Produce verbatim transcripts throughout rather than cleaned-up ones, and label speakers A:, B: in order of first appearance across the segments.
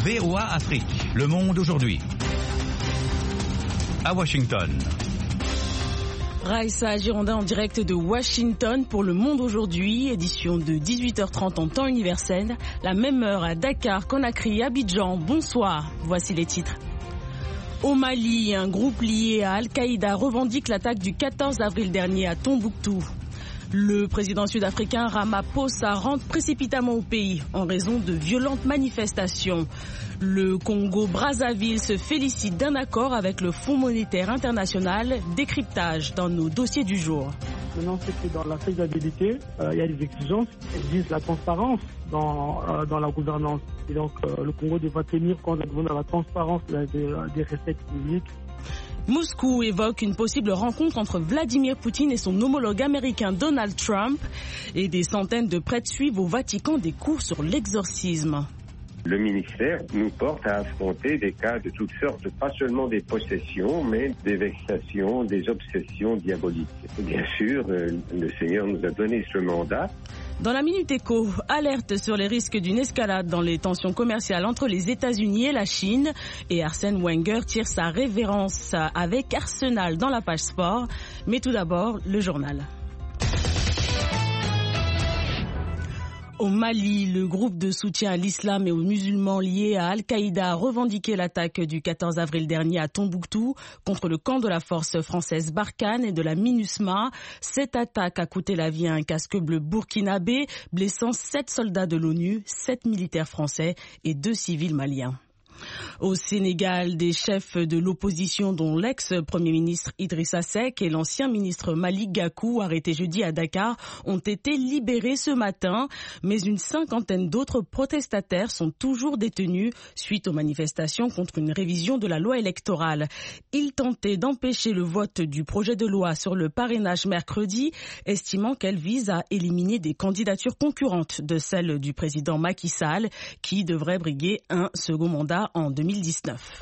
A: V O A Afrique, Le Monde aujourd'hui. À Washington.
B: Raïssa Girondin en direct de Washington pour Le Monde aujourd'hui, édition de dix-huit heures trente en temps universel, la même heure à Dakar, Conakry, Abidjan. Bonsoir, voici les titres. Au Mali, un groupe lié à Al-Qaïda revendique l'attaque du quatorze avril dernier à Tombouctou. Le président sud-africain Ramaphosa rentre précipitamment au pays en raison de violentes manifestations. Le Congo-Brazzaville se félicite d'un accord avec le Fonds monétaire international. Décryptage dans nos dossiers du jour.
C: Maintenant, c'est que dans la faisabilité, euh, il y a des exigences qui exigent la transparence dans, euh, dans la gouvernance. Et donc, euh, le Congo devra tenir compte de la transparence des, des recettes publiques.
B: Moscou évoque une possible rencontre entre Vladimir Poutine et son homologue américain Donald Trump. Et des centaines de prêtres suivent au Vatican des cours sur l'exorcisme.
D: Le ministère nous porte à affronter des cas de toutes sortes, pas seulement des possessions, mais des vexations, des obsessions diaboliques. Et bien sûr, le Seigneur nous a donné ce mandat.
B: Dans la Minute Éco, alerte sur les risques d'une escalade dans les tensions commerciales entre les États-Unis et la Chine. Et Arsène Wenger tire sa révérence avec Arsenal dans la page sport. Mais tout d'abord, le journal. Au Mali, le groupe de soutien à l'islam et aux musulmans liés à Al-Qaïda a revendiqué l'attaque du quatorze avril dernier à Tombouctou contre le camp de la force française Barkhane et de la MINUSMA. Cette attaque a coûté la vie à un casque bleu burkinabé, blessant sept soldats de l'ONU, sept militaires français et deux civils maliens. Au Sénégal, des chefs de l'opposition dont l'ex-premier ministre Idrissa Seck et l'ancien ministre Malick Gakou, arrêtés jeudi à Dakar, ont été libérés ce matin. Mais une cinquantaine d'autres protestataires sont toujours détenus suite aux manifestations contre une révision de la loi électorale. Ils tentaient d'empêcher le vote du projet de loi sur le parrainage mercredi, estimant qu'elle vise à éliminer des candidatures concurrentes de celle du président Macky Sall, qui devrait briguer un second mandat en deux mille dix-neuf.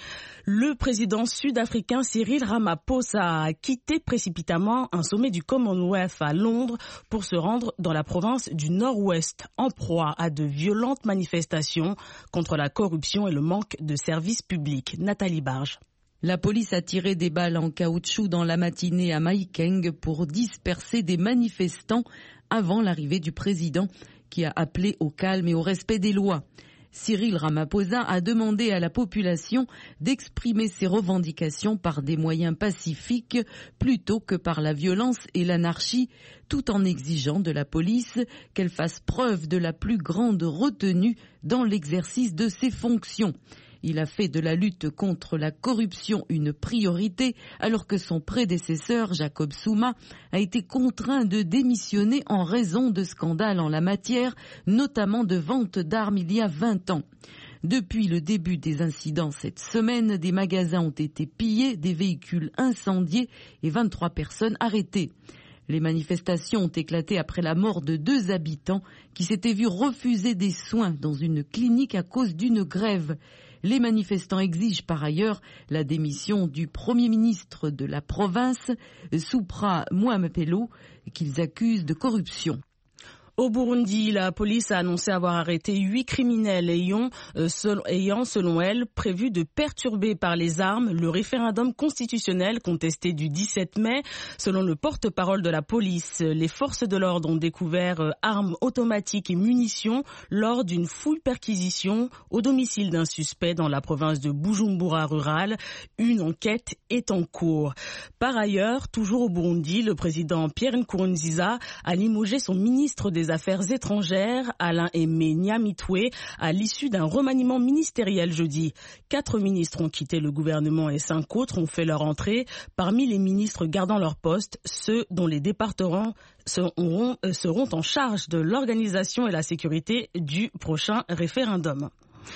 B: Le président sud-africain Cyril Ramaphosa a quitté précipitamment un sommet du Commonwealth à Londres pour se rendre dans la province du Nord-Ouest, en proie à de violentes manifestations contre la corruption et le manque de services publics. Nathalie Barge.
E: La police a tiré des balles en caoutchouc dans la matinée à Mahikeng pour disperser des manifestants avant l'arrivée du président qui a appelé au calme et au respect des lois. Cyril Ramaphosa a demandé à la population d'exprimer ses revendications par des moyens pacifiques plutôt que par la violence et l'anarchie, tout en exigeant de la police qu'elle fasse preuve de la plus grande retenue dans l'exercice de ses fonctions. Il a fait de la lutte contre la corruption une priorité alors que son prédécesseur, Jacob Zuma, a été contraint de démissionner en raison de scandales en la matière, notamment de vente d'armes il y a vingt ans. Depuis le début des incidents cette semaine, des magasins ont été pillés, des véhicules incendiés et vingt-trois personnes arrêtées. Les manifestations ont éclaté après la mort de deux habitants qui s'étaient vus refuser des soins dans une clinique à cause d'une grève. Les manifestants exigent par ailleurs la démission du Premier ministre de la province, Supra Mwamepelo, qu'ils accusent de corruption.
B: Au Burundi, la police a annoncé avoir arrêté huit criminels ayant, euh, sel, ayant, selon elle, prévu de perturber par les armes le référendum constitutionnel contesté du dix-sept mai. Selon le porte-parole de la police, les forces de l'ordre ont découvert euh, armes automatiques et munitions lors d'une fouille perquisition au domicile d'un suspect dans la province de Bujumbura rurale. Une enquête est en cours. Par ailleurs, toujours au Burundi, le président Pierre Nkurunziza a limogé son ministre des Affaires étrangères, Alain Aimé Nyamitwe, à l'issue d'un remaniement ministériel jeudi. Quatre ministres ont quitté le gouvernement et cinq autres ont fait leur entrée. Parmi les ministres gardant leur poste, ceux dont les départements seront, seront en charge de l'organisation et la sécurité du prochain référendum.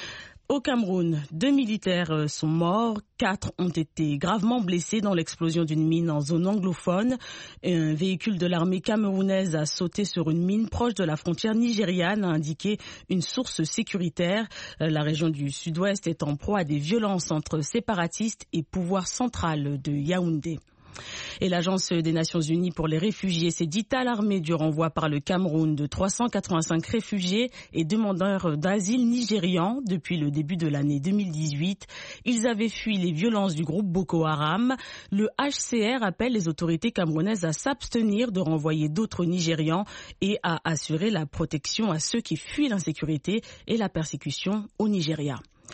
B: Au Cameroun, deux militaires sont morts, quatre ont été gravement blessés dans l'explosion d'une mine en zone anglophone. Un véhicule de l'armée camerounaise a sauté sur une mine proche de la frontière nigériane, a indiqué une source sécuritaire. La région du sud-ouest est en proie à des violences entre séparatistes et pouvoir central de Yaoundé. Et l'Agence des Nations Unies pour les réfugiés s'est dit alarmée du renvoi par le Cameroun de trois cent quatre-vingt-cinq réfugiés et demandeurs d'asile nigérians depuis le début de l'année deux mille dix-huit. Ils avaient fui les violences du groupe Boko Haram. Le H C R appelle les autorités camerounaises à s'abstenir de renvoyer d'autres Nigérians et à assurer la protection à ceux qui fuient l'insécurité et la persécution au Nigeria.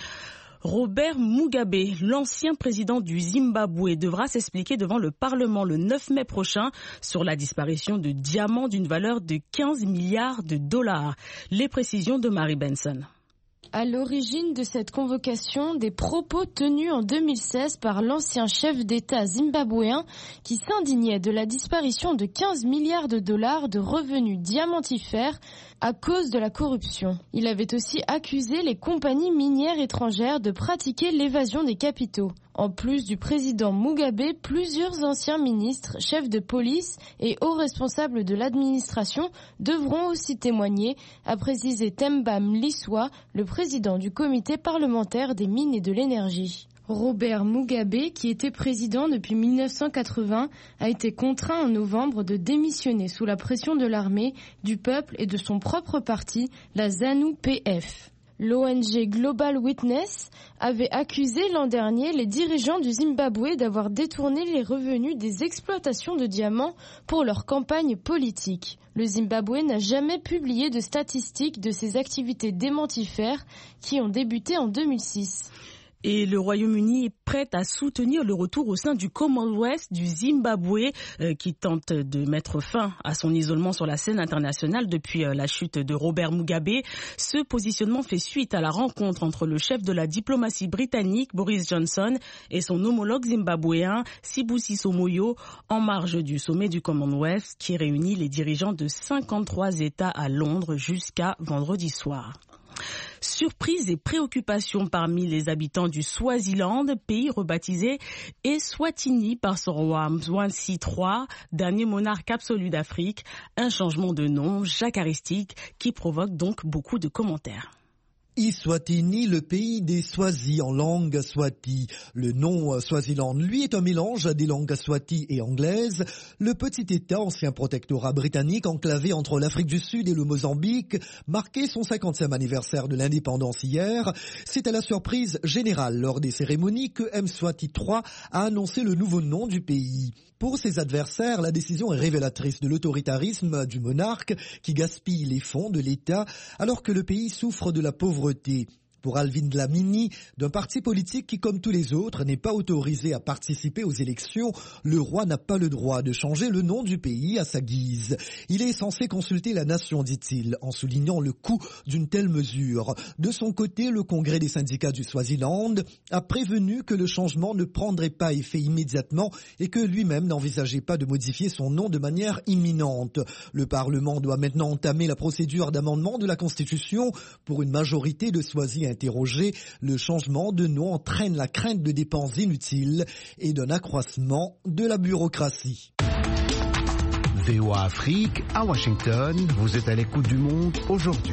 B: Robert Mugabe, l'ancien président du Zimbabwe, devra s'expliquer devant le Parlement le neuf mai prochain sur la disparition de diamants d'une valeur de quinze milliards de dollars. Les précisions de Marie Benson.
F: À l'origine de cette convocation, des propos tenus en deux mille seize par l'ancien chef d'État zimbabwéen qui s'indignait de la disparition de quinze milliards de dollars de revenus diamantifères à cause de la corruption. Il avait aussi accusé les compagnies minières étrangères de pratiquer l'évasion des capitaux. En plus du président Mugabe, plusieurs anciens ministres, chefs de police et hauts responsables de l'administration devront aussi témoigner, a précisé Themba Mliswa, le président du comité parlementaire des mines et de l'énergie. Robert Mugabe, qui était président depuis mille neuf cent quatre-vingts, a été contraint en novembre de démissionner sous la pression de l'armée, du peuple et de son propre parti, la ZANU P F. L'O N G Global Witness avait accusé l'an dernier les dirigeants du Zimbabwe d'avoir détourné les revenus des exploitations de diamants pour leur campagne politique. Le Zimbabwe n'a jamais publié de statistiques de ses activités démentifères qui ont débuté en deux mille six.
B: Et le Royaume-Uni est prêt à soutenir le retour au sein du Commonwealth du Zimbabwe euh, qui tente de mettre fin à son isolement sur la scène internationale depuis euh, la chute de Robert Mugabe. Ce positionnement fait suite à la rencontre entre le chef de la diplomatie britannique Boris Johnson et son homologue zimbabwéen Sibusiso Moyo en marge du sommet du Commonwealth qui réunit les dirigeants de cinquante-trois États à Londres jusqu'à vendredi soir. Surprise et préoccupation parmi les habitants du Swaziland, pays rebaptisé Eswatini par son roi Mzwansi trois, dernier monarque absolu d'Afrique, un changement de nom jacaristique qui provoque donc beaucoup de commentaires.
G: Eswatini, le pays des Swazis en langue swati. Le nom Swaziland, lui, est un mélange des langues swati et anglaises. Le petit État, ancien protectorat britannique, enclavé entre l'Afrique du Sud et le Mozambique, marquait son cinquantième anniversaire de l'indépendance hier. C'est à la surprise générale lors des cérémonies que Mswati trois a annoncé le nouveau nom du pays. Pour ses adversaires, la décision est révélatrice de l'autoritarisme du monarque qui gaspille les fonds de l'État alors que le pays souffre de la pauvreté. Pour Alvin Dlamini, d'un parti politique qui, comme tous les autres, n'est pas autorisé à participer aux élections, le roi n'a pas le droit de changer le nom du pays à sa guise. Il est censé consulter la nation, dit-il, en soulignant le coût d'une telle mesure. De son côté, le congrès des syndicats du Swaziland a prévenu que le changement ne prendrait pas effet immédiatement et que lui-même n'envisageait pas de modifier son nom de manière imminente. Le Parlement doit maintenant entamer la procédure d'amendement de la Constitution pour une majorité de Swazis interrogé, le changement de nom entraîne la crainte de dépenses inutiles et d'un accroissement de la bureaucratie.
H: V O A Afrique, à Washington, vous êtes à l'écoute du monde aujourd'hui.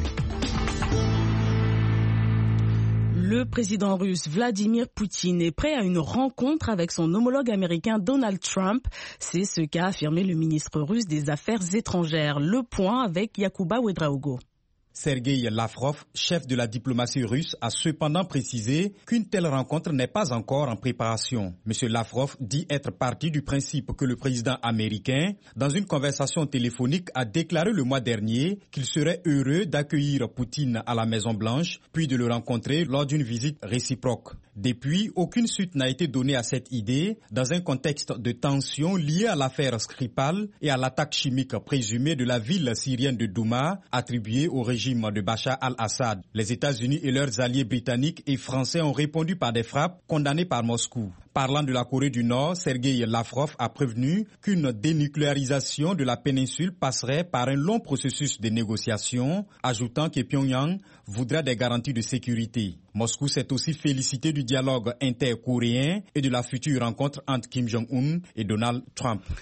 B: Le président russe Vladimir Poutine est prêt à une rencontre avec son homologue américain Donald Trump. C'est ce qu'a affirmé le ministre russe des Affaires étrangères. Le point avec Yacouba Ouedraogo.
I: Sergueï Lavrov, chef de la diplomatie russe, a cependant précisé qu'une telle rencontre n'est pas encore en préparation. M. Lavrov dit être parti du principe que le président américain, dans une conversation téléphonique, a déclaré le mois dernier qu'il serait heureux d'accueillir Poutine à la Maison-Blanche, puis de le rencontrer lors d'une visite réciproque. Depuis, aucune suite n'a été donnée à cette idée dans un contexte de tension liée à l'affaire Skripal et à l'attaque chimique présumée de la ville syrienne de Douma, attribuée au régime de Bachar al-Assad. Les États-Unis et leurs alliés britanniques et français ont répondu par des frappes condamnées par Moscou. Parlant de la Corée du Nord, Sergueï Lavrov a prévenu qu'une dénucléarisation de la péninsule passerait par un long processus de négociation, ajoutant que Pyongyang voudra des garanties de sécurité. Moscou s'est aussi félicité du dialogue intercoréen et de la future rencontre entre Kim Jong-un et Donald Trump.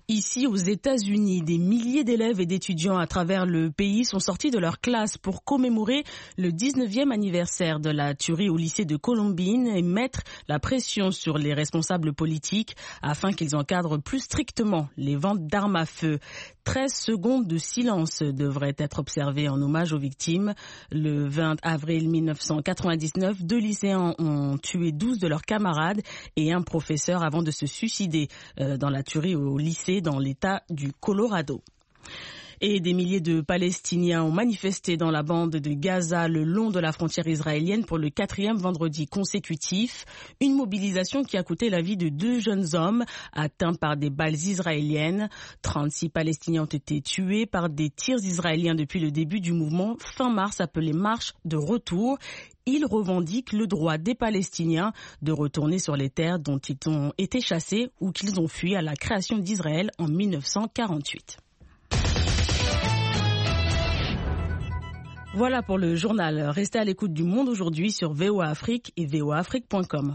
B: Ici, aux États-Unis, des milliers d'élèves et d'étudiants à travers le pays sont sortis de leur classe pour commémorer le dix-neuvième anniversaire de la tuerie au lycée de Columbine et mettre la pression sur les responsables politiques afin qu'ils encadrent plus strictement les ventes d'armes à feu. treize secondes de silence devraient être observées en hommage aux victimes. Le vingt avril mille neuf cent quatre-vingt-dix-neuf, deux lycéens ont tué douze de leurs camarades et un professeur avant de se suicider dans la tuerie au lycée dans l'État du Colorado. Et des milliers de Palestiniens ont manifesté dans la bande de Gaza le long de la frontière israélienne pour le quatrième vendredi consécutif. Une mobilisation qui a coûté la vie de deux jeunes hommes atteints par des balles israéliennes. trente-six Palestiniens ont été tués par des tirs israéliens depuis le début du mouvement fin mars appelé Marche de retour. Ils revendiquent le droit des Palestiniens de retourner sur les terres dont ils ont été chassés ou qu'ils ont fui à la création d'Israël en mille neuf cent quarante-huit. Voilà pour le journal. Restez à l'écoute du Monde aujourd'hui sur V O A Afrique et V O A Afrique point com.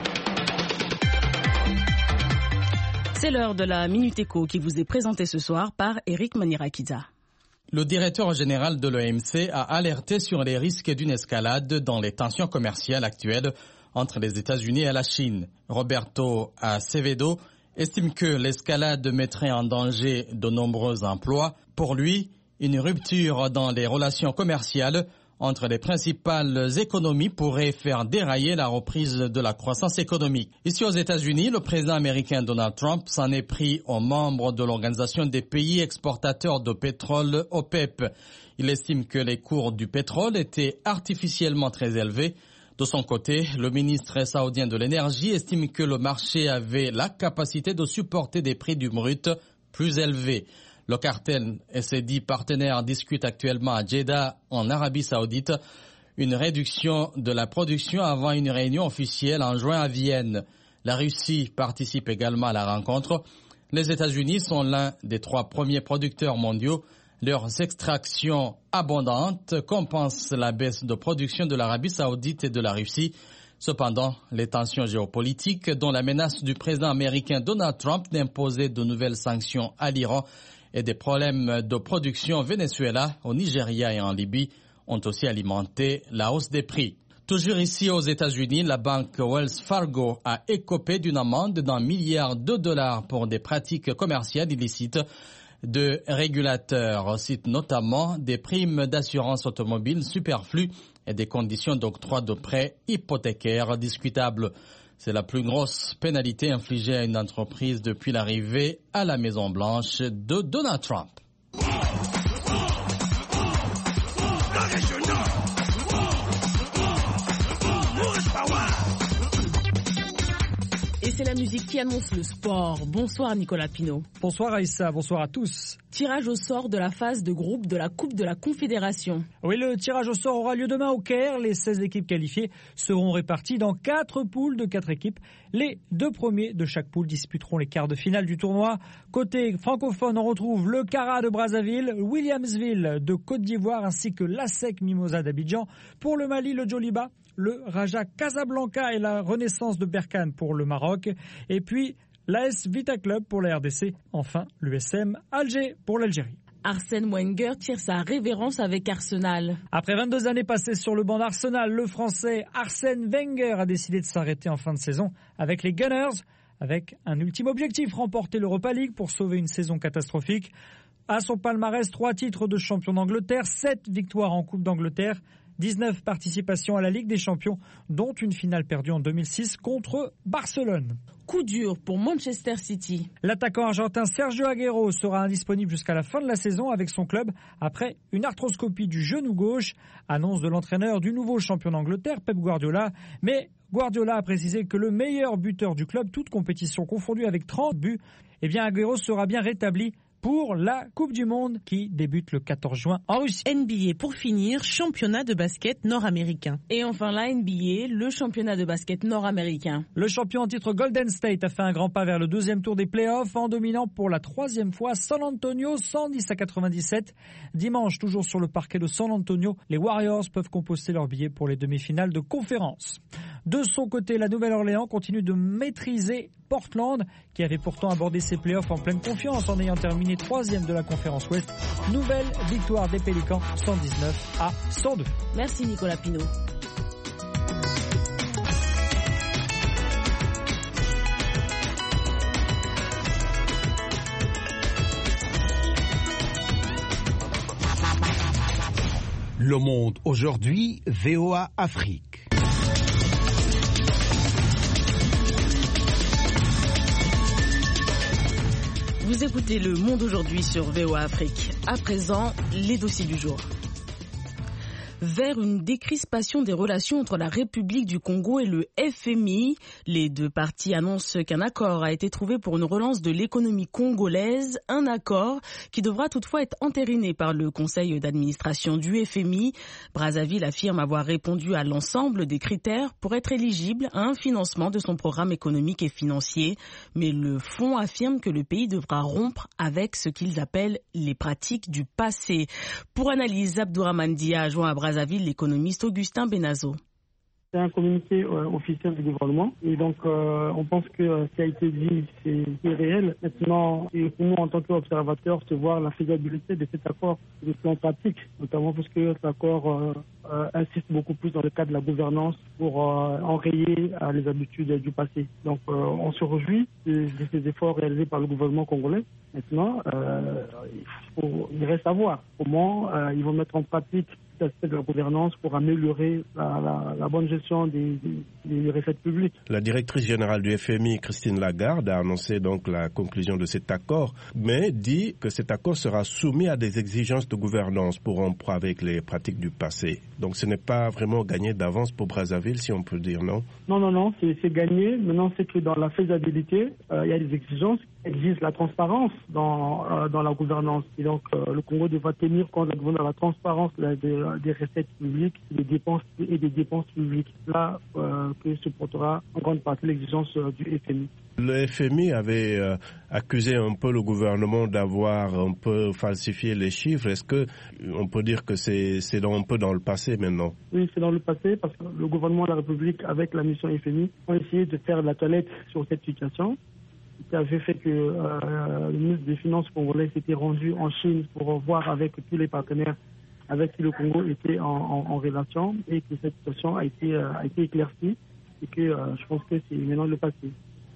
B: C'est l'heure de la Minute Éco qui vous est présentée ce soir par Eric Manirakiza.
I: Le directeur général de l'O M C a alerté sur les risques d'une escalade dans les tensions commerciales actuelles entre les États-Unis et la Chine. Roberto Acevedo estime que l'escalade mettrait en danger de nombreux emplois. Pour lui, une rupture dans les relations commerciales entre les principales économies pourrait faire dérailler la reprise de la croissance économique. Ici aux États-Unis, le président américain Donald Trump s'en est pris aux membres de l'Organisation des pays exportateurs de pétrole OPEP. Il estime que les cours du pétrole étaient artificiellement très élevés. De son côté, le ministre saoudien de l'énergie estime que le marché avait la capacité de supporter des prix du brut plus élevés. Le cartel et ses dix partenaires discutent actuellement à Jeddah, en Arabie Saoudite, une réduction de la production avant une réunion officielle en juin à Vienne. La Russie participe également à la rencontre. Les États-Unis sont l'un des trois premiers producteurs mondiaux. Leurs extractions abondantes compensent la baisse de production de l'Arabie Saoudite et de la Russie. Cependant, les tensions géopolitiques, dont la menace du président américain Donald Trump d'imposer de nouvelles sanctions à l'Iran, et des problèmes de production au Venezuela, au Nigeria et en Libye ont aussi alimenté la hausse des prix. Toujours ici aux États-Unis, la banque Wells Fargo a écopé d'une amende d'un milliard de dollars pour des pratiques commerciales illicites de régulateurs, cite notamment des primes d'assurance automobile superflues et des conditions d'octroi de prêts hypothécaires discutables. C'est la plus grosse pénalité infligée à une entreprise depuis l'arrivée à la Maison-Blanche de Donald Trump.
B: Et c'est la musique qui annonce le sport. Bonsoir Nicolas Pinault.
J: Bonsoir Aïssa, bonsoir à tous.
B: Tirage au sort de la phase de groupe de la Coupe de la Confédération.
J: Oui, le tirage au sort aura lieu demain au Caire. Les seize équipes qualifiées seront réparties dans quatre poules de quatre équipes. Les deux premiers de chaque poule disputeront les quarts de finale du tournoi. Côté francophone, on retrouve le Cara de Brazzaville, Williamsville de Côte d'Ivoire ainsi que l'ASEC Mimosa d'Abidjan. Pour le Mali, le Djoliba, le Raja Casablanca et la Renaissance de Berkane pour le Maroc. Et puis l'A S Vita Club pour la R D C. Enfin, l'U S M Alger pour l'Algérie.
B: Arsène Wenger tire sa révérence avec Arsenal.
J: Après vingt-deux années passées sur le banc d'Arsenal, le Français Arsène Wenger a décidé de s'arrêter en fin de saison avec les Gunners, avec un ultime objectif, remporter l'Europa League pour sauver une saison catastrophique. À son palmarès, trois titres de champion d'Angleterre, sept victoires en Coupe d'Angleterre, dix-neuf participations à la Ligue des Champions, dont une finale perdue en deux mille six contre Barcelone.
B: Coup dur pour Manchester City.
J: L'attaquant argentin Sergio Agüero sera indisponible jusqu'à la fin de la saison avec son club après une arthroscopie du genou gauche, annonce de l'entraîneur du nouveau champion d'Angleterre, Pep Guardiola. Mais Guardiola a précisé que le meilleur buteur du club, toute compétition confondue avec trente buts, eh bien Agüero sera bien rétabli pour la Coupe du Monde qui débute le quatorze juin en Russie.
K: N B A pour finir, championnat de basket nord-américain.
B: Et enfin la N B A, le championnat de basket nord-américain.
J: Le champion en titre Golden State a fait un grand pas vers le deuxième tour des playoffs en dominant pour la troisième fois San Antonio cent dix à quatre-vingt-dix-sept. Dimanche, toujours sur le parquet de San Antonio, les Warriors peuvent composter leur billet pour les demi-finales de conférence. De son côté, la Nouvelle-Orléans continue de maîtriser Portland, qui avait pourtant abordé ses playoffs en pleine confiance en ayant terminé troisième de la conférence Ouest. Nouvelle victoire des Pélicans, cent dix-neuf à cent deux.
B: Merci Nicolas Pinault.
H: Le Monde aujourd'hui, V O A Afrique.
B: Vous écoutez Le Monde aujourd'hui sur V O A Afrique. À présent, les dossiers du jour. Vers une décrispation des relations entre la République du Congo et le F M I. Les deux parties annoncent qu'un accord a été trouvé pour une relance de l'économie congolaise, un accord qui devra toutefois être entériné par le conseil d'administration du F M I. Brazzaville affirme avoir répondu à l'ensemble des critères pour être éligible à un financement de son programme économique et financier, mais le fonds affirme que le pays devra rompre avec ce qu'ils appellent les pratiques du passé. Pour analyse, Abdourahmane Dia a joint à Brazzaville l'économiste Augustin Benazo.
C: C'est un communiqué euh, officiel du gouvernement et donc euh, on pense que euh, ce qui a été dit c'est, c'est réel. Maintenant, et pour nous en tant qu'observateurs, c'est voir la faisabilité de cet accord de plan pratique, notamment parce que cet accord euh, euh, insiste beaucoup plus dans le cadre de la gouvernance pour euh, enrayer euh, les habitudes du passé. Donc euh, on se réjouit de, de ces efforts réalisés par le gouvernement congolais. Maintenant, euh, il, faut, il reste à voir comment euh, ils vont mettre en pratique l'aspect de la gouvernance pour améliorer la, la, la bonne gestion des, des, des recettes publiques.
L: La directrice générale du F M I, Christine Lagarde, a annoncé donc la conclusion de cet accord, mais dit que cet accord sera soumis à des exigences de gouvernance pour rompre avec les pratiques du passé. Donc ce n'est pas vraiment gagné d'avance pour Brazzaville, si on peut dire, non? Non, non, non, c'est, c'est gagné. Maintenant, c'est que dans la faisabilité, euh, il y a des exigences qui exigent la transparence dans, euh, dans la gouvernance. Et donc, euh, le Congo devra tenir compte de la transparence là, de, des recettes publiques, des dépenses et des dépenses publiques. Là, euh, que se portera en grande partie l'exigence euh, du F M I. Le F M I avait euh, accusé un peu le gouvernement d'avoir un peu falsifié les chiffres. Est-ce que on peut dire que c'est, c'est dans, un peu dans le passé maintenant? Oui, c'est dans le passé parce que le gouvernement de la République, avec la mission F M I, ont essayé de faire de la toilette sur cette situation. Ça avait fait que euh, le ministre des Finances congolais s'était rendu en Chine pour voir avec tous les partenaires avec qui le Congo était en, en, en relation et que cette situation a été, euh, a été éclaircie et que euh, je pense que c'est maintenant le passé.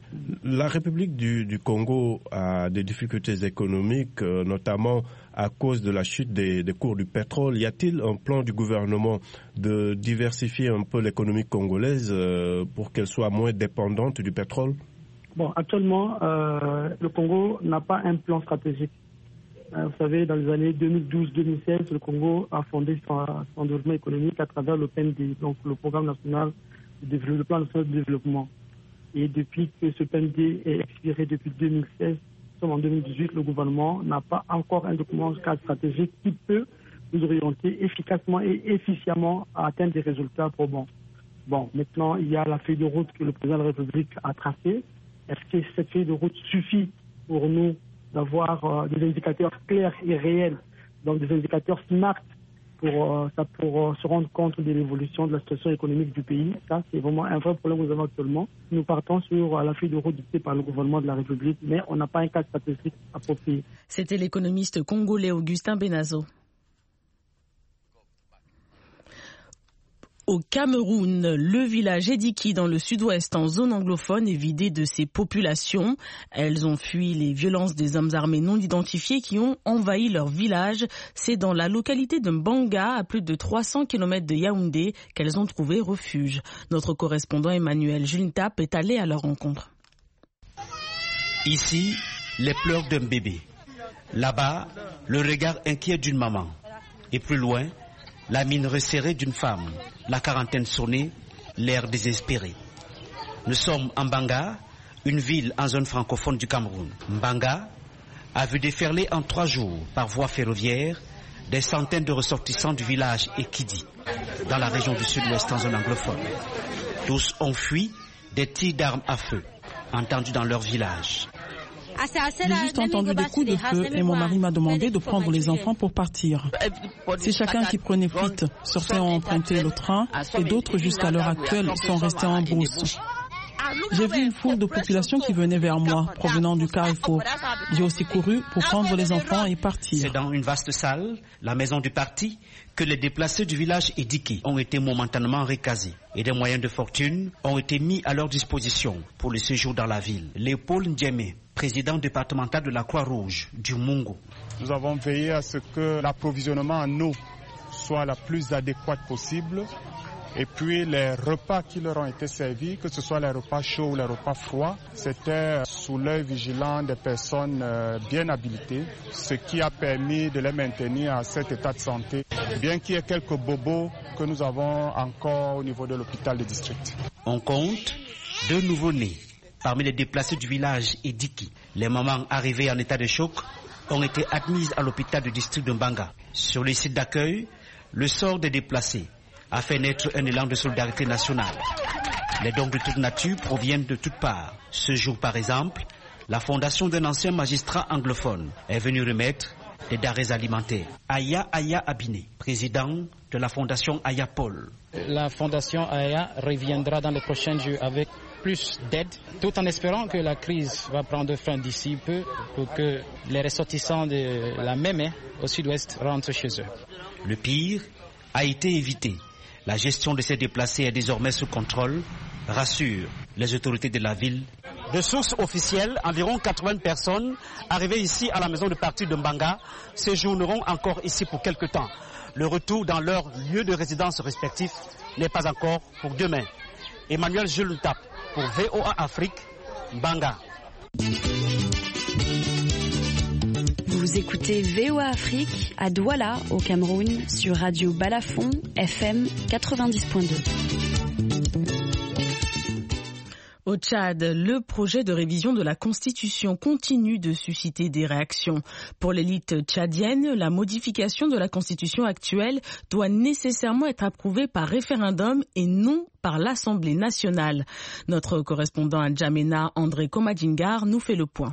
L: La République du, du Congo a des difficultés économiques, euh, notamment à cause de la chute des, des cours du pétrole. Y a-t-il un plan du gouvernement de diversifier un peu l'économie congolaise euh, pour qu'elle soit moins dépendante du pétrole? Bon, actuellement, euh, le Congo n'a pas un plan stratégique. Euh, vous savez, dans les années deux mille douze deux mille seize, le Congo a fondé son, son développement économique à travers le P N D, donc le Programme national de le plan national de développement. Et depuis que ce P N D est expiré depuis deux mille seize, nous sommes en deux mille dix-huit, le gouvernement n'a pas encore un document cadre stratégique qui peut nous orienter efficacement et efficiemment à atteindre des résultats probants. Bon, maintenant, il y a la feuille de route que le président de la République a tracée. Est-ce que cette feuille de route suffit pour nous d'avoir euh, des indicateurs clairs et réels, donc des indicateurs smart pour, euh, ça, pour euh, se rendre compte de l'évolution de la situation économique du pays? Ça, c'est vraiment un vrai problème que nous avons actuellement. Nous partons sur euh, la feuille de route dictée par le gouvernement de la République, mais on n'a pas un cadre stratégique approprié.
B: C'était l'économiste congolais Augustin Benazo. Au Cameroun, le village Ediki dans le sud-ouest en zone anglophone est vidé de ses populations. Elles ont fui les violences des hommes armés non identifiés qui ont envahi leur village. C'est dans la localité de Mbanga, à plus de trois cents kilomètres de Yaoundé, qu'elles ont trouvé refuge. Notre correspondant Emmanuel Juntap est allé à leur rencontre.
M: Ici, les pleurs d'un bébé. Là-bas, le regard inquiet d'une maman. Et plus loin, la mine resserrée d'une femme, la quarantaine sonnée, l'air désespéré. Nous sommes à Mbanga, une ville en zone francophone du Cameroun. Mbanga a vu déferler en trois jours, par voie ferroviaire, des centaines de ressortissants du village Ekidi, dans la région du sud-ouest en zone anglophone. Tous ont fui des tirs d'armes à feu, entendus dans leur village.
N: J'ai juste entendu des coups de feu et mon mari m'a demandé de prendre les enfants pour partir. C'est chacun qui prenait fuite. Certains ont emprunté le train et d'autres jusqu'à l'heure actuelle sont restés en brousse. J'ai vu une foule de population qui venait vers moi, provenant du Carrefour. J'ai aussi couru pour prendre les enfants et partir.
M: C'est dans une vaste salle, la maison du parti, que les déplacés du village Ediki ont été momentanément recasés et des moyens de fortune ont été mis à leur disposition pour le séjour dans la ville. Léopold Ndiémé, président départemental de la Croix-Rouge du Mungu.
O: Nous avons veillé à ce que l'approvisionnement en eau soit la plus adéquate possible. Et puis les repas qui leur ont été servis, que ce soit les repas chauds ou les repas froids, c'était sous l'œil vigilant des personnes bien habilitées, ce qui a permis de les maintenir à cet état de santé, bien qu'il y ait quelques bobos que nous avons encore au niveau de l'hôpital de district.
M: On compte deux nouveau-nés parmi les déplacés du village Ediki. Les mamans arrivées en état de choc ont été admises à l'hôpital du district de Mbanga. Sur les sites d'accueil, le sort des déplacés a fait naître un élan de solidarité nationale. Les dons de toute nature proviennent de toutes parts. Ce jour, par exemple, la fondation d'un ancien magistrat anglophone est venue remettre des denrées alimentaires. Aya Aya Abiné, président de la fondation Aya Paul.
P: La fondation Aya reviendra dans les prochains jours avec plus d'aide, tout en espérant que la crise va prendre fin d'ici peu pour que les ressortissants de la Mémé au sud-ouest rentrent chez eux.
M: Le pire a été évité. La gestion de ces déplacés est désormais sous contrôle, rassure les autorités de la ville. De sources officielles, environ quatre-vingts personnes arrivées ici à la maison de parti de Mbanga séjourneront encore ici pour quelque temps. Le retour dans leur lieu de résidence respectif n'est pas encore pour demain. Emmanuel Jules Ntap pour V O A Afrique, Mbanga.
Q: Vous écoutez V O A Afrique à Douala, au Cameroun, sur Radio Balafon, F M quatre-vingt-dix point deux.
B: Au Tchad, le projet de révision de la Constitution continue de susciter des réactions. Pour l'élite tchadienne, la modification de la Constitution actuelle doit nécessairement être approuvée par référendum et non par l'Assemblée nationale. Notre correspondant à N'Djamena, André Komadingar, nous fait le point.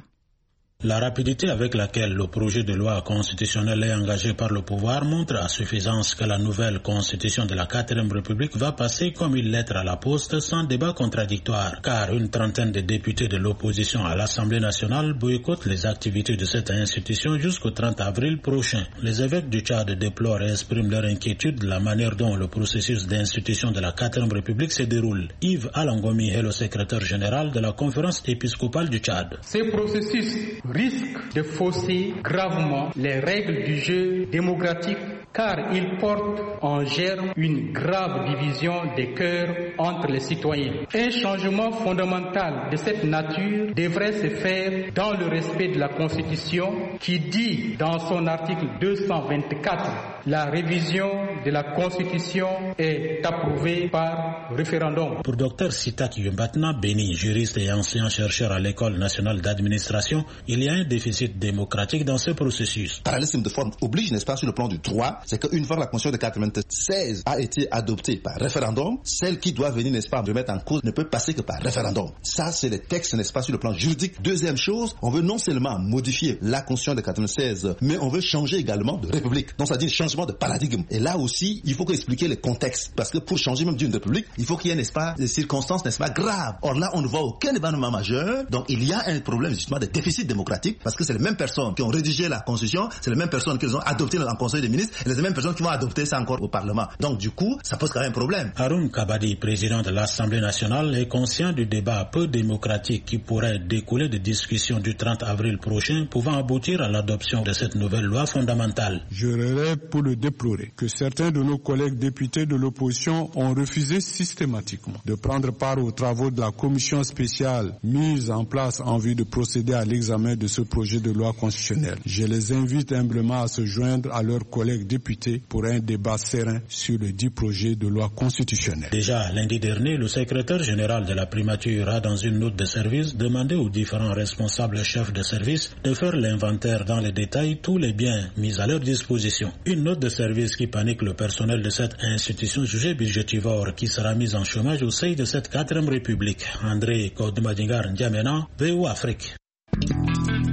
R: La rapidité avec laquelle le projet de loi constitutionnelle est engagé par le pouvoir montre à suffisance que la nouvelle constitution de la quatrième République va passer comme une lettre à la poste sans débat contradictoire, car une trentaine de députés de l'opposition à l'Assemblée nationale boycottent les activités de cette institution jusqu'au trente avril prochain. Les évêques du Tchad déplorent et expriment leur inquiétude de la manière dont le processus d'institution de la quatrième République se déroule. Yves Alangomi est le secrétaire général de la conférence épiscopale du Tchad.
S: Ce processus risque de fausser gravement les règles du jeu démocratique car il porte en germe une grave division des cœurs entre les citoyens. Un changement fondamental de cette nature devrait se faire dans le respect de la Constitution qui dit dans son article deux cent vingt-quatre la révision de la Constitution est approuvée par référendum.
R: Pour Dr Sitak Yumbatna Beni, juriste et ancien chercheur à l'École nationale d'administration, il y a un déficit démocratique dans ce processus.
T: Parallélisme de forme oblige, n'est-ce pas, sur le plan du droit, c'est qu'une fois que la Constitution de quatre-vingt-seize a été adoptée par référendum, celle qui doit venir, n'est-ce pas, remettre en cause ne peut passer que par référendum. Ça, c'est les textes, n'est-ce pas, sur le plan juridique. Deuxième chose, on veut non seulement modifier la Constitution de quatre-vingt-seize, mais on veut changer également de république. Donc, ça dit changement de paradigme. Et là aussi, il faut expliquer les contextes. Parce que pour changer même d'une république, il faut qu'il y ait, n'est-ce pas, des circonstances, n'est-ce pas, graves. Or là, on ne voit aucun événement majeur. Donc, il y a un problème, justement, de déficit démocratique. Parce que c'est les mêmes personnes qui ont rédigé la Constitution, c'est les mêmes personnes qui les ont adoptées en Conseil des ministres, et les mêmes personnes qui vont adopter ça encore au Parlement. Donc, du coup, ça pose quand même un problème.
R: Haroun Kabadi, président de l'Assemblée nationale, est conscient du débat peu démocratique qui pourrait découler des discussions du trente avril prochain, pouvant aboutir à l'adoption de cette nouvelle loi fondamentale.
U: Je relève pour le déplorer que certains de nos collègues députés de l'opposition ont refusé systématiquement de prendre part aux travaux de la commission spéciale mise en place en vue de procéder à l'examen de ce projet de loi constitutionnelle. Je les invite humblement à se joindre à leurs collègues députés pour un débat serein sur le dit projet de loi constitutionnelle.
R: Déjà lundi dernier, le secrétaire général de la primature a, dans une note de service, demandé aux différents responsables chefs de service de faire l'inventaire dans les détails tous les biens mis à leur disposition. Une note de service qui panique le personnel de cette institution jugée budgétivore qui sera mise en chômage au sein de cette quatrième république. André Kodmadingar N'Djamena, V O A Afrique.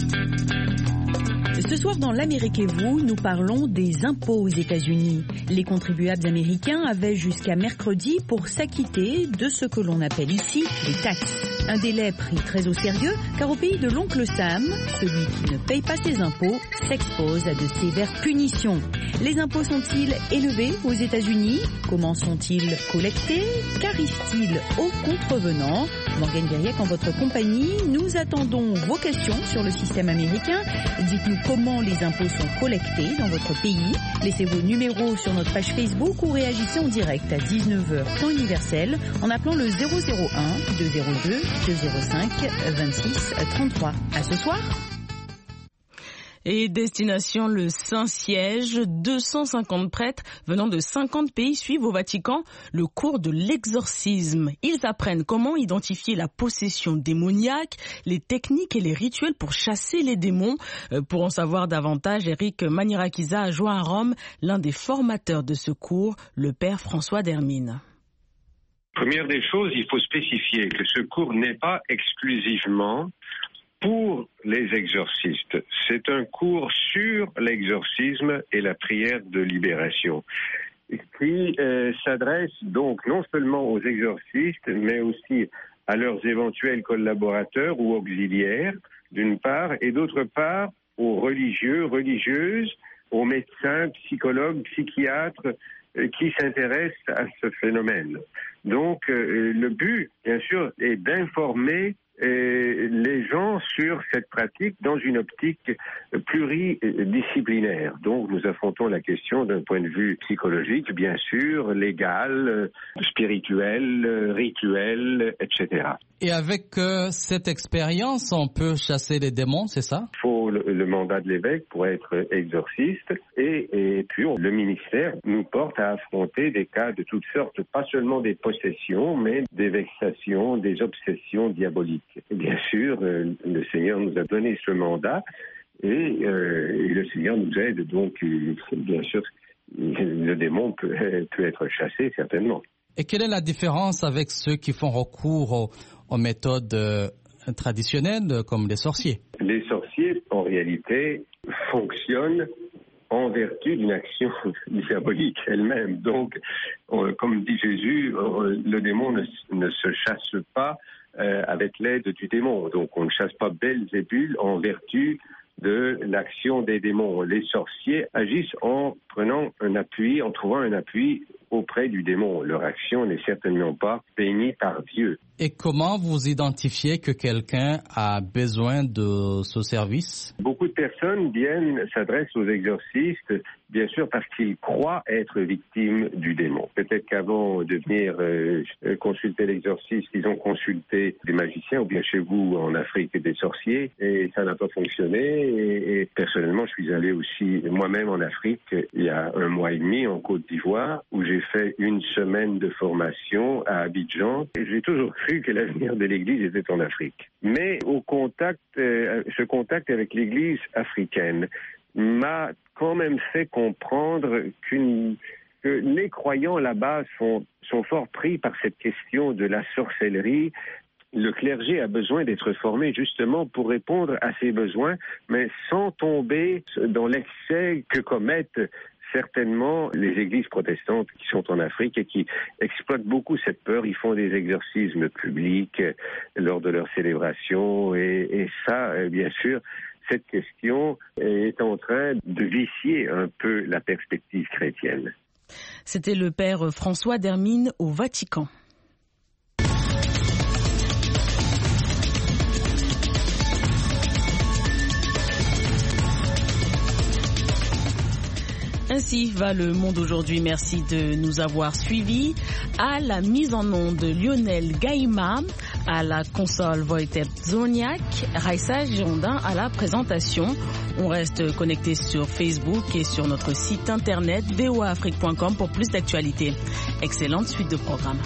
A: Ce soir, dans l'Amérique et vous, nous parlons des impôts aux États-Unis. Les contribuables américains avaient jusqu'à mercredi pour s'acquitter de ce que l'on appelle ici les taxes. Un délai pris très au sérieux, car au pays de l'oncle Sam, celui qui ne paye pas ses impôts s'expose à de sévères punitions. Les impôts sont-ils élevés aux États-Unis? Comment sont-ils collectés? Qu'arrive-t-il aux contrevenants? Morgane Guériec en votre compagnie, nous attendons vos questions sur le système américain. Dites-nous comment les impôts sont collectés dans votre pays. Laissez vos numéros sur notre page Facebook ou réagissez en direct à dix-neuf heures temps universel en appelant le zéro zéro un deux zéro deux deux zéro cinq vingt-six trente-trois. À ce soir.
B: Et destination le Saint-Siège, deux cent cinquante prêtres venant de cinquante pays suivent au Vatican le cours de l'exorcisme. Ils apprennent comment identifier la possession démoniaque, les techniques et les rituels pour chasser les démons. Pour en savoir davantage, Eric Manirakiza a joint à Rome l'un des formateurs de ce cours, le père François Dermine.
D: Première des choses, il faut spécifier que ce cours n'est pas exclusivement pour les exorcistes. C'est un cours sur l'exorcisme et la prière de libération, qui euh, s'adresse donc non seulement aux exorcistes, mais aussi à leurs éventuels collaborateurs ou auxiliaires, d'une part, et d'autre part, aux religieux, religieuses, aux médecins, psychologues, psychiatres, euh, qui s'intéressent à ce phénomène. Donc, euh, le but, bien sûr, est d'informer et les gens sur cette pratique dans une optique pluridisciplinaire. Donc nous affrontons la question d'un point de vue psychologique, bien sûr, légal, spirituel, rituel, et cetera.
V: Et avec euh, cette expérience, on peut chasser les démons, c'est ça?
D: Il faut le, le mandat de l'évêque pour être exorciste et, et puis on, le ministère nous porte à affronter des cas de toutes sortes, pas seulement des possessions, mais des vexations, des obsessions diaboliques. Et bien sûr, euh, le Seigneur nous a donné ce mandat et, euh, et le Seigneur nous aide. Donc, euh, bien sûr, le démon peut, peut être chassé, certainement.
V: Et quelle est la différence avec ceux qui font recours aux, aux méthodes euh, traditionnelles comme les sorciers? Les
D: sorciers, en réalité, fonctionnent en vertu d'une action diabolique elle-même. Donc, euh, comme dit Jésus, euh, le démon ne, ne se chasse pas euh, avec l'aide du démon. Donc, on ne chasse pas Belzébul en vertu de l'action des démons. Les sorciers agissent en prenant un appui, en trouvant un appui auprès du démon. Leur action n'est certainement pas bénie par Dieu.
V: Et comment vous identifiez que quelqu'un a besoin de ce service?
D: Beaucoup de personnes viennent, s'adressent aux exorcistes, bien sûr parce qu'ils croient être victimes du démon. Peut-être qu'avant de venir euh, consulter l'exorciste, ils ont consulté des magiciens, ou bien chez vous en Afrique des sorciers, et ça n'a pas fonctionné. Et, et personnellement, je suis allé aussi moi-même en Afrique il y a un mois et demi en Côte d'Ivoire, où j'ai fait une semaine de formation à Abidjan. Et j'ai toujours cru que l'avenir de l'Église était en Afrique. Mais au contact, euh, ce contact avec l'Église africaine m'a quand même fait comprendre qu'une, que les croyants là-bas sont, sont fort pris par cette question de la sorcellerie. Le clergé a besoin d'être formé justement pour répondre à ses besoins, mais sans tomber dans l'excès que commettent certainement les églises protestantes qui sont en Afrique et qui exploitent beaucoup cette peur. Ils font des exorcismes publics lors de leurs célébrations et, et ça, bien sûr, cette question est en train de vicier un peu la perspective chrétienne.
B: C'était le père François Dermine au Vatican. Ainsi va le monde aujourd'hui. Merci de nous avoir suivis. À la mise en onde, Lionel Gaïma, à la console Wojtek Zoniak, Raissa Girondin à la présentation. On reste connecté sur Facebook et sur notre site internet v o a afrique point com pour plus d'actualités. Excellente suite de programmes.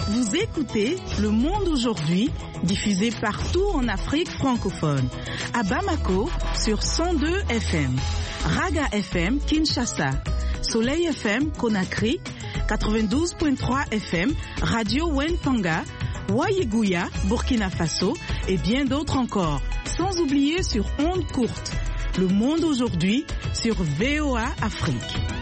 K: Vous écoutez Le Monde aujourd'hui, diffusé partout en Afrique francophone. À Bamako, sur cent deux F M. Raga F M, Kinshasa. Soleil F M, Conakry. quatre-vingt-douze virgule trois F M, Radio Wentanga. Wayeguya, Burkina Faso. Et bien d'autres encore. Sans oublier sur ondes courtes. Le Monde aujourd'hui, sur V O A Afrique.